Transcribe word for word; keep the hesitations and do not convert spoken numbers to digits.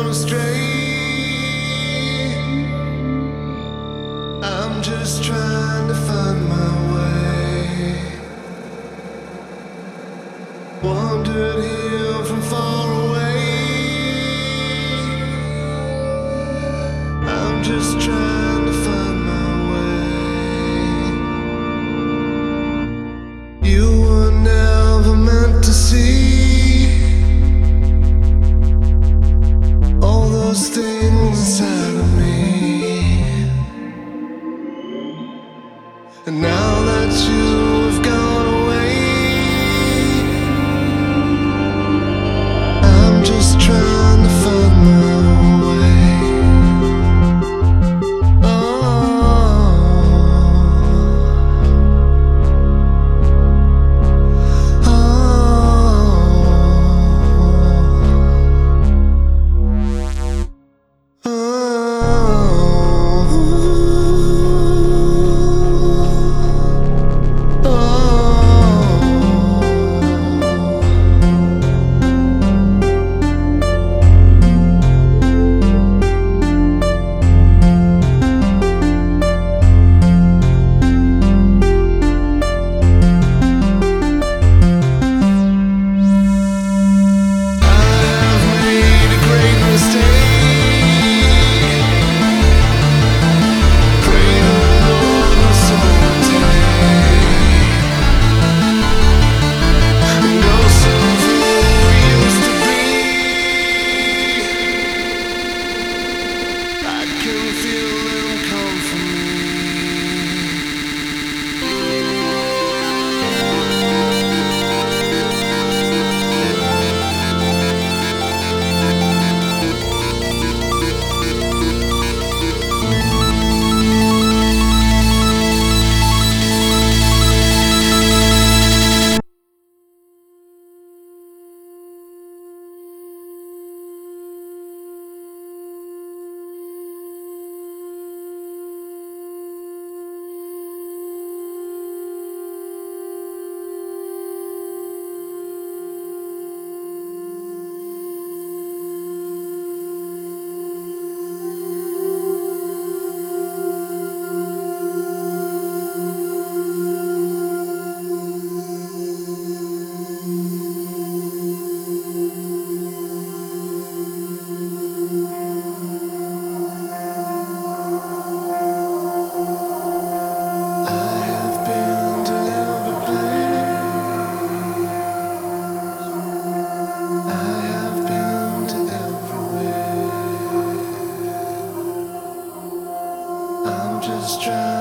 gone astray. I'm just trying to find my way. Wandered here from far away. I'm just trying to find my way. You were never meant to see all those things inside of me. And now that you have gone away, I'm just trying to find my way. Oh, oh, oh, just trying.